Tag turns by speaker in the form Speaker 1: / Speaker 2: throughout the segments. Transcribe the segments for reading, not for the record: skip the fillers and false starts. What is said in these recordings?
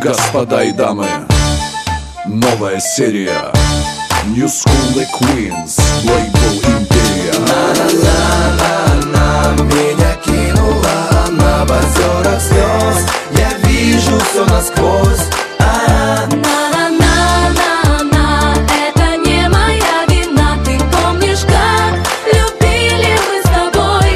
Speaker 1: Господа и дамы, новая серия New School The Queens, лейбл Империя.
Speaker 2: На-на-на-на-на, меня кинула она в озерах слез. Я вижу все насквозь.
Speaker 3: На-на-на-на-на, это не моя вина. Ты помнишь, как любили мы с тобой?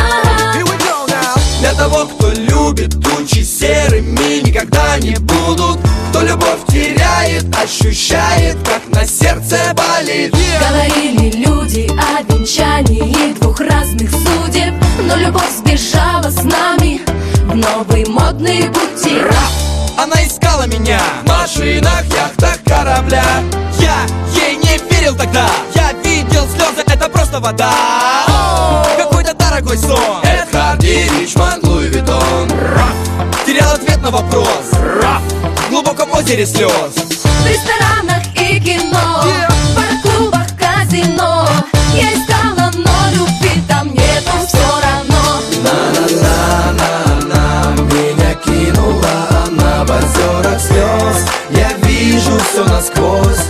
Speaker 2: Для того, кто любит, тучи серыми никогда не будут. Кто любовь теряет, ощущает, как на сердце болит.
Speaker 3: Говорили люди о венчании двух разных судеб, но любовь сбежала с нами в новые модные пути.
Speaker 2: Она искала меня в машинах, яхтах, кораблях. Я ей не верил тогда. Я видел слезы, это просто вода. Какой-то дорогой сон. Эд Харди, Ричмонд, Луи Виттон. Терял ответ на вопрос в глубоком озере слез.
Speaker 3: В ресторанах и кино, в парк-клубах, казино. Я искала, но любви там нету все равно.
Speaker 2: На-на-на-на-на, меня кинула она в озерах слез. Я вижу все насквозь.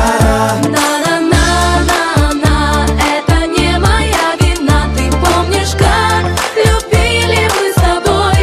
Speaker 3: На-на-на-на-на, это не моя вина. Ты помнишь, как любили мы с тобой?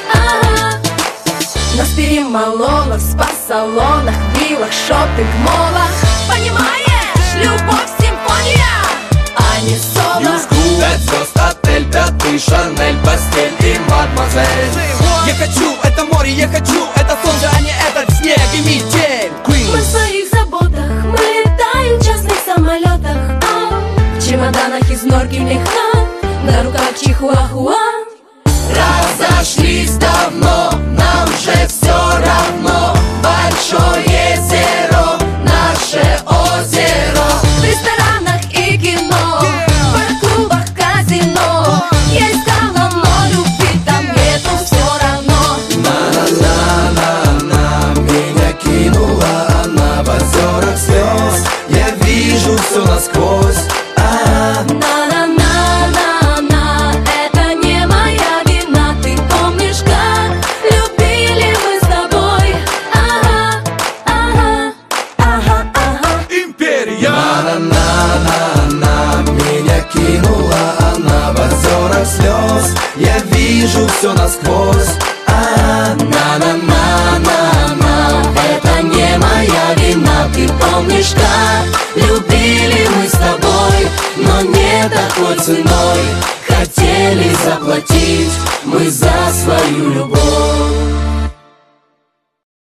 Speaker 3: Нас перемололо в спа-салонах, виллах, шоппинг-молах. Понимаешь, любовь симфония, а не соло.
Speaker 2: Пять звезд, отель, пятый, Шанель, постель и мадемуазель. Я хочу это море, я хочу это солнце, а не этот снег и метель.
Speaker 3: Мы в своих заботах, мы летаем в частных самолетах, в чемоданах из норки меха, на руках чихуахуа.
Speaker 2: Разошлись давно, нам же все равно. Большое зеро, наше озеро.
Speaker 3: В ресторанах и кино, в парк-клубах, казино. Я искала, но любви там нету все равно.
Speaker 2: На-на-на-на-на, меня кинула она в озерах слез. Я вижу все насквозь.
Speaker 3: На-на-на-на-на, это не моя вина. Ты помнишь, как любили мы с тобой?
Speaker 2: Империя! На-на-на-на-на, меня кинула она в озерах слез. Я вижу все насквозь. На-на-на-на-на,
Speaker 3: Это не моя вина. Ты помнишь, как любили мы с тобой,
Speaker 2: но не такой ценой хотели заплатить мы за свою любовь.